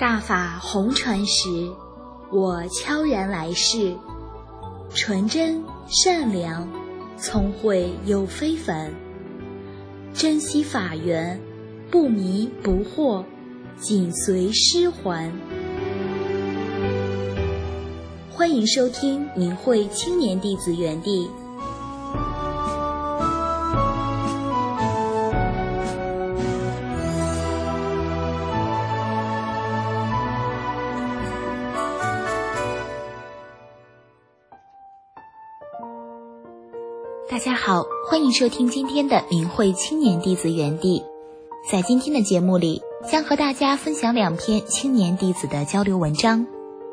大法红传时，我悄然来世，纯真善良，聪慧又非凡，珍惜法缘，不迷不惑，紧随师还。欢迎收听明慧青年弟子园地。大家好，欢迎收听今天的明慧青年弟子园地。在今天的节目里，将和大家分享2篇青年弟子的交流文章。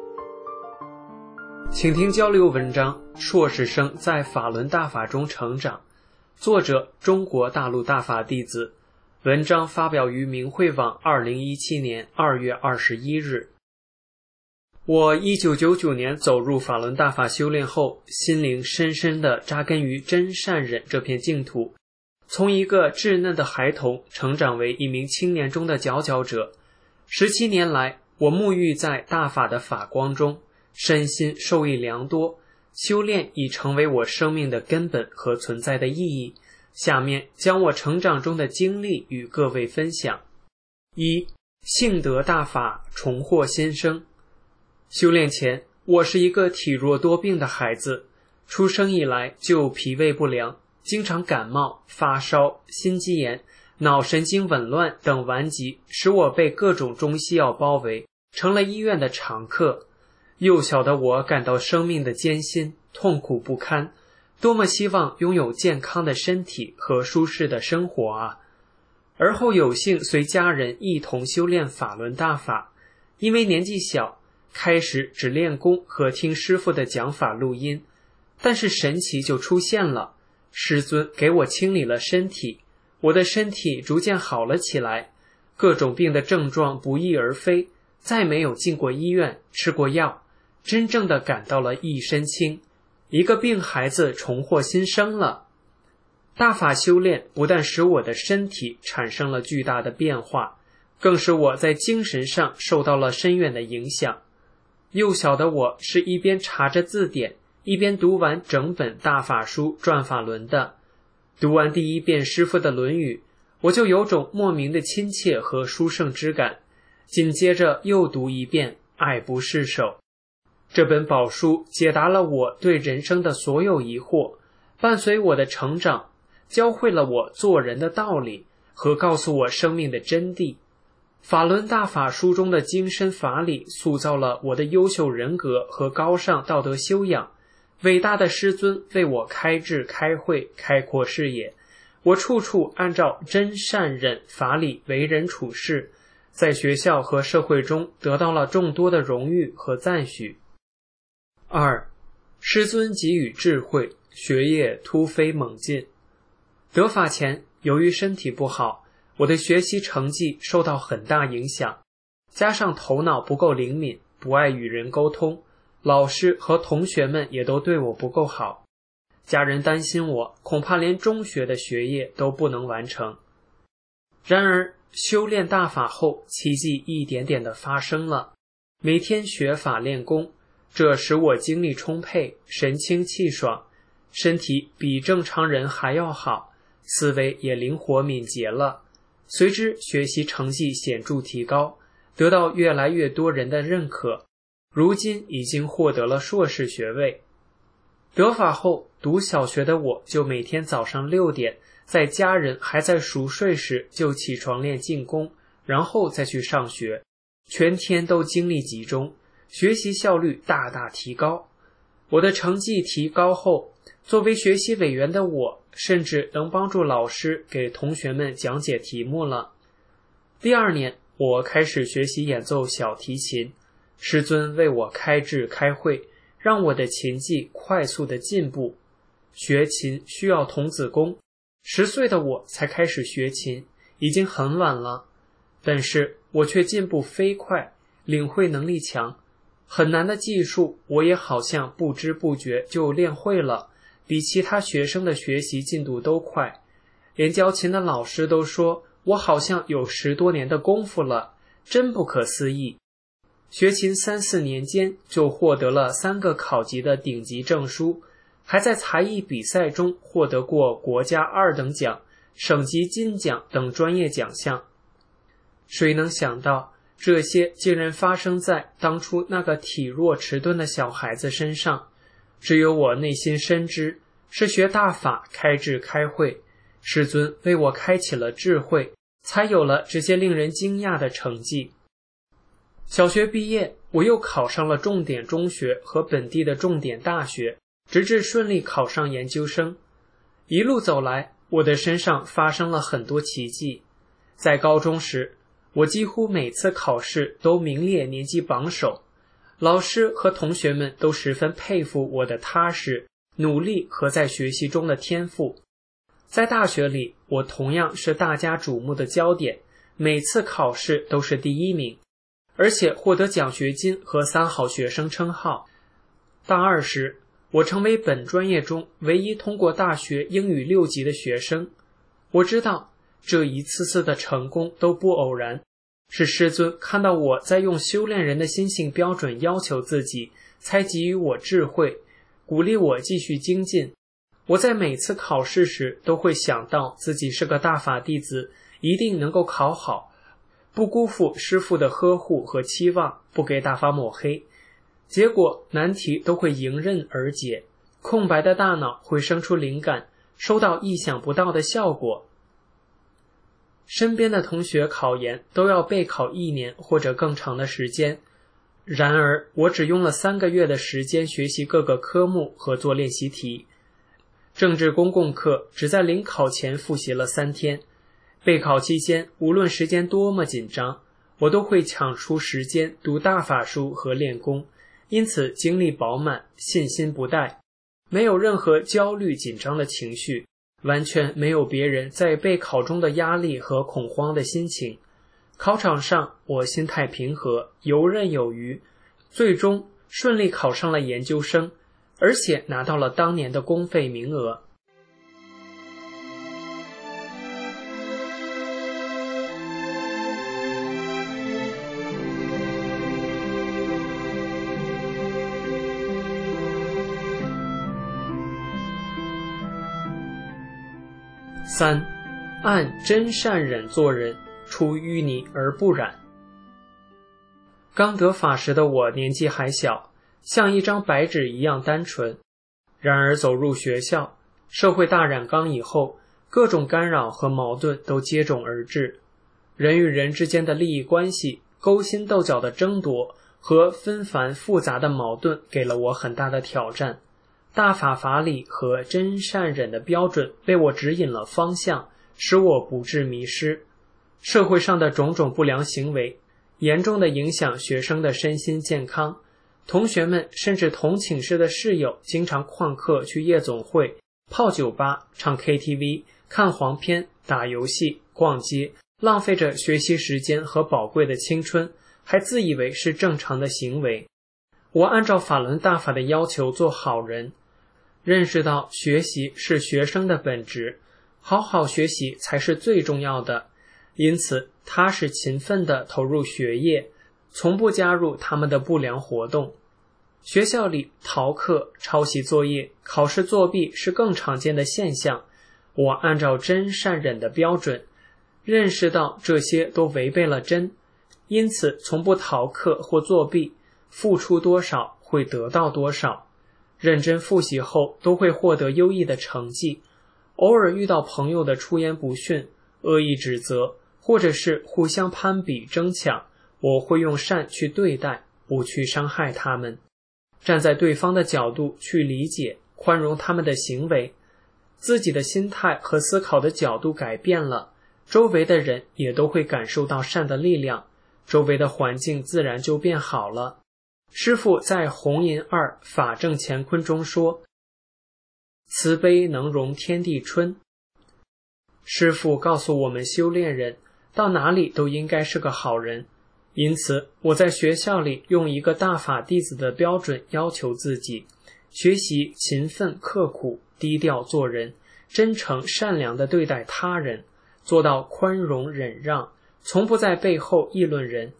请听交流文章：硕士生在法轮大法中成长，作者中国大陆大法弟子，文章发表于明慧网2017年2月21日。我1999年走入法轮大法修炼后，心灵深深地扎根于真善忍这片净土，从一个稚嫩的孩童成长为一名青年中的佼佼者。17年来，我沐浴在大法的法光中，身心受益良多，修炼已成为我生命的根本和存在的意义。下面将我成长中的经历与各位分享。1. 幸得大法，重获新生。修炼前，我是一个体弱多病的孩子，出生以来就脾胃不良，经常感冒、发烧、心肌炎、脑神经紊乱等顽疾，使我被各种中西药包围，成了医院的常客。幼小的我感到生命的艰辛，痛苦不堪，多么希望拥有健康的身体和舒适的生活啊！而后有幸随家人一同修炼法轮大法，因为年纪小，开始只练功和听师父的讲法录音，但是神奇就出现了，师尊给我清理了身体，我的身体逐渐好了起来，各种病的症状不翼而飞，再没有进过医院吃过药，真正的感到了一身轻，一个病孩子重获新生了。大法修炼不但使我的身体产生了巨大的变化，更使我在精神上受到了深远的影响。幼小的我是一边查着字典，一边读完整本大法书转法轮的。读完第一遍师父的《论语》，我就有种莫名的亲切和殊胜之感，紧接着又读一遍《爱不释手》。这本宝书解答了我对人生的所有疑惑，伴随我的成长，教会了我做人的道理和告诉我生命的真谛。法轮大法书中的精深法理塑造了我的优秀人格和高尚道德修养，伟大的师尊为我开智开慧，开阔视野，我处处按照真善忍法理为人处事，在学校和社会中得到了众多的荣誉和赞许。2. 师尊给予智慧，学业突飞猛进。得法前，由于身体不好，我的学习成绩受到很大影响，加上头脑不够灵敏，不爱与人沟通，老师和同学们也都对我不够好。家人担心我恐怕连中学的学业都不能完成。然而修炼大法后，奇迹一点点地发生了。每天学法练功，这使我精力充沛，神清气爽，身体比正常人还要好，思维也灵活敏捷了。随之学习成绩显著提高，得到越来越多人的认可，如今已经获得了硕士学位。得法后，读小学的我就每天早上6点，在家人还在熟睡时就起床练静功，然后再去上学，全天都精力集中，学习效率大大提高。我的成绩提高后，作为学习委员的我，甚至能帮助老师给同学们讲解题目了。第2年，我开始学习演奏小提琴，师尊为我开智开慧，让我的琴技快速的进步。学琴需要童子功，10岁的我才开始学琴，已经很晚了，但是我却进步飞快，领会能力强，很难的技术我也好像不知不觉就练会了，比其他学生的学习进度都快，连教琴的老师都说我好像有10多年的功夫了，真不可思议， 学琴3-4年间就获得了3个考级的顶级证书，还在才艺比赛中获得过国家2等奖、省级金奖等专业奖项。谁能想到，这些竟然发生在当初那个体弱迟钝的小孩子身上。只有我内心深知，是学大法开智开慧，师尊为我开启了智慧，才有了这些令人惊讶的成绩。小学毕业，我又考上了重点中学和本地的重点大学，直至顺利考上研究生。一路走来，我的身上发生了很多奇迹。在高中时，我几乎每次考试都名列年级榜首，老师和同学们都十分佩服我的踏实、努力和在学习中的天赋。在大学里，我同样是大家瞩目的焦点，每次考试都是第1名，而且获得奖学金和3好学生称号。大2时，我成为本专业中唯一通过大学英语6级的学生。我知道这一次次的成功都不偶然，是师尊看到我在用修炼人的心性标准要求自己，才给予我智慧，鼓励我继续精进。我在每次考试时都会想到自己是个大法弟子，一定能够考好，不辜负师父的呵护和期望，不给大法抹黑。结果难题都会迎刃而解，空白的大脑会生出灵感，收到意想不到的效果。身边的同学考研都要备考1年或者更长的时间，然而我只用了3个月的时间学习各个科目和做练习题。政治公共课只在临考前复习了3天，备考期间无论时间多么紧张，我都会抢出时间读大法书和练功，因此精力饱满，信心不怠，没有任何焦虑紧张的情绪，完全没有别人在备考中的压力和恐慌的心情。考场上我心态平和，游刃有余，最终顺利考上了研究生，而且拿到了当年的公费名额。3. 按真善忍做人，出淤泥而不染。刚得法时的我年纪还小，像一张白纸一样单纯。然而走入学校，社会大染缸以后，各种干扰和矛盾都接踵而至。人与人之间的利益关系、勾心斗角的争夺和纷繁复杂的矛盾给了我很大的挑战。大法法理和真善忍的标准为我指引了方向，使我不致迷失。社会上的种种不良行为严重地影响学生的身心健康，同学们甚至同寝室的室友经常旷课去夜总会、泡酒吧、唱 KTV、看黄片、打游戏、逛街，浪费着学习时间和宝贵的青春，还自以为是正常的行为。我按照法轮大法的要求做好人，认识到学习是学生的本职，好好学习才是最重要的，因此踏实勤奋地投入学业，从不加入他们的不良活动。学校里逃课、抄袭作业、考试作弊是更常见的现象，我按照真善忍的标准，认识到这些都违背了真，因此从不逃课或作弊，付出多少会得到多少。认真复习后都会获得优异的成绩，偶尔遇到朋友的出言不逊、恶意指责，或者是互相攀比争抢，我会用善去对待，不去伤害他们，站在对方的角度去理解、宽容他们的行为。自己的心态和思考的角度改变了，周围的人也都会感受到善的力量，周围的环境自然就变好了。师父在《弘淫2法正乾坤》中说，慈悲能容天地春。师父告诉我们修炼人到哪里都应该是个好人，因此我在学校里用一个大法弟子的标准要求自己，学习勤奋刻苦，低调做人，真诚善良地对待他人，做到宽容忍让，从不在背后议论人。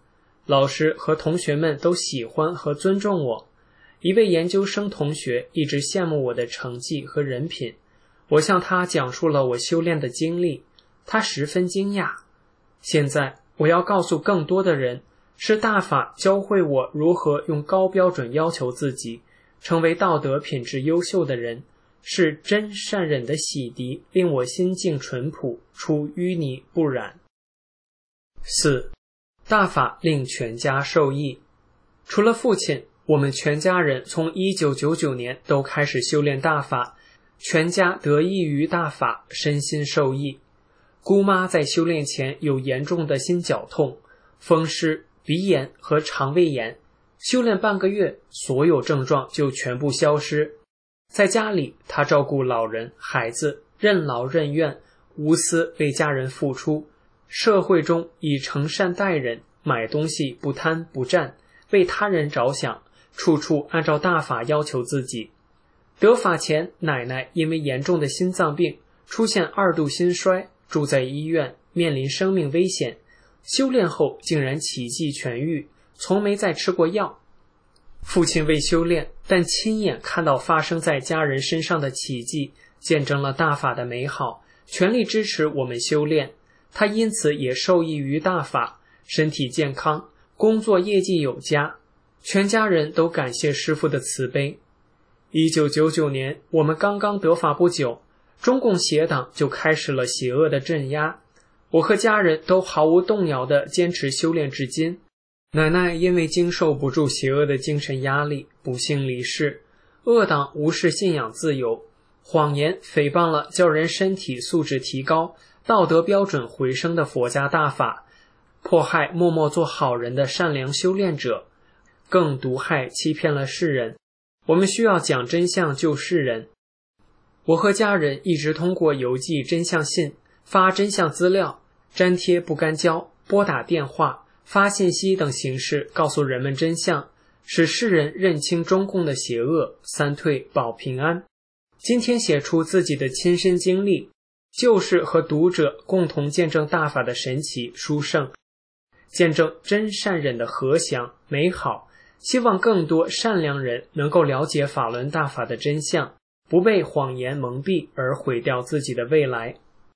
老师和同学们都喜欢和尊重我。一位研究生同学一直羡慕我的成绩和人品，我向他讲述了我修炼的经历，他十分惊讶。现在我要告诉更多的人，是大法教会我如何用高标准要求自己，成为道德品质优秀的人，是真善忍的洗涤，令我心境淳朴，出淤泥不染。4. 大法令全家受益。除了父亲，我们全家人从1999年都开始修炼大法，全家得益于大法，身心受益。姑妈在修炼前有严重的心绞痛、风湿、鼻炎和肠胃炎，修炼半个月，所有症状就全部消失。在家里，她照顾老人、孩子，任劳任怨，无私为家人付出。社会中以诚善待人，买东西不贪不占，为他人着想，处处按照大法要求自己。得法前，奶奶因为严重的心脏病出现2度心衰，住在医院，面临生命危险。修炼后竟然奇迹痊愈，从没再吃过药。父亲未修炼，但亲眼看到发生在家人身上的奇迹，见证了大法的美好，全力支持我们修炼。他因此也受益于大法，身体健康，工作业绩有加。全家人都感谢师父的慈悲。1999年，我们刚刚得法不久，中共邪党就开始了邪恶的镇压。我和家人都毫无动摇地坚持修炼至今。奶奶因为经受不住邪恶的精神压力，不幸离世。恶党无视信仰自由，谎言诽谤了叫人身体素质提高、道德标准回升的佛家大法，迫害默默做好人的善良修炼者，更毒害欺骗了世人。我们需要讲真相救世人。我和家人一直通过邮寄真相信、发真相资料、粘贴不干胶、拨打电话、发信息等形式告诉人们真相，使世人认清中共的邪恶，三退保平安。今天写出自己的亲身经历，就是和读者共同见证大法的神奇殊胜，见证真善忍的和祥美好。希望更多善良人能够了解法轮大法的真相，不被谎言蒙蔽而毁掉自己的未来。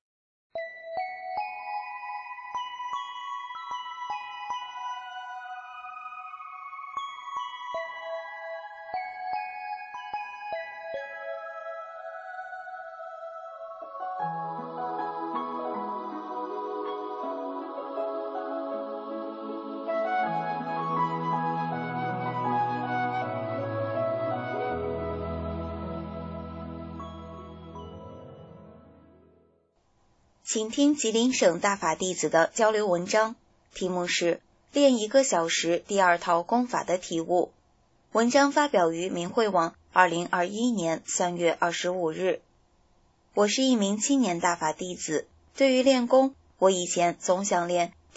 请听吉林省大法弟子的交流文章，题目是练1个小时第2套功法的体悟。文章发表于明慧网2021年3月25日。我是一名青年大法弟子，对于练功，我以前总想练第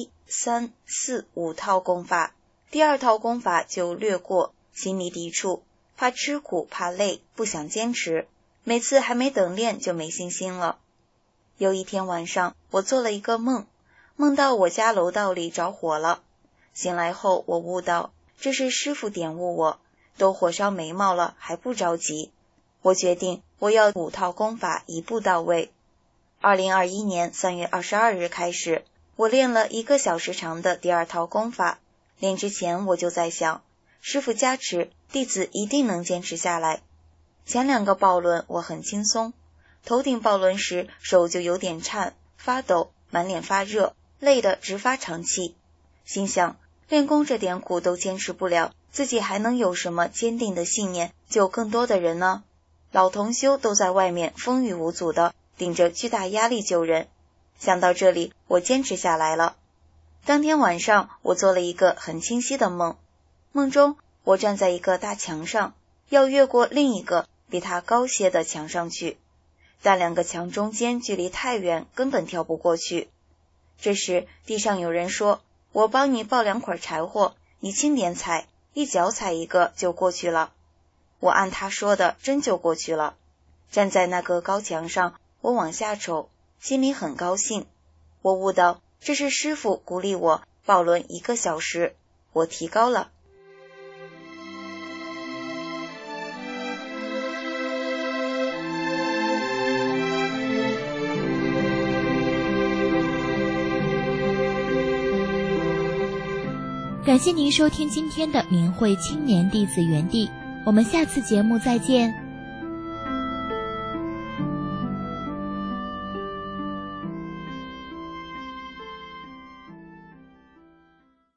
1、3、4、5套功法，第2套功法就略过，心里抵触，怕吃苦怕累，不想坚持，每次还没等练就没信心了。有一天晚上，我做了一个梦，梦到我家楼道里着火了。醒来后，我悟到这是师父点悟我，都火烧眉毛了还不着急。我决定我要5套功法一步到位。2021年3月22日开始，我练了1个小时长的第2套功法。练之前我就在想，师父加持，弟子一定能坚持下来。前2个抱轮我很轻松，头顶抱轮时手就有点颤发抖，满脸发热，累得直发长气。心想练功这点苦都坚持不了，自己还能有什么坚定的信念救更多的人呢？老同修都在外面风雨无阻的顶着巨大压力救人。想到这里，我坚持下来了。当天晚上，我做了一个很清晰的梦，梦中我站在一个大墙上，要越过另一个比它高些的墙上去，但2个墙中间距离太远，根本跳不过去。这时地上有人说，我帮你抱2块柴火，你轻点踩，一脚踩一个就过去了。我按他说的真就过去了。站在那个高墙上，我往下瞅，心里很高兴。我悟到这是师父鼓励我报论1个小时，我提高了。 感谢您收听今天的明慧青年弟子园地，我们下次节目再见。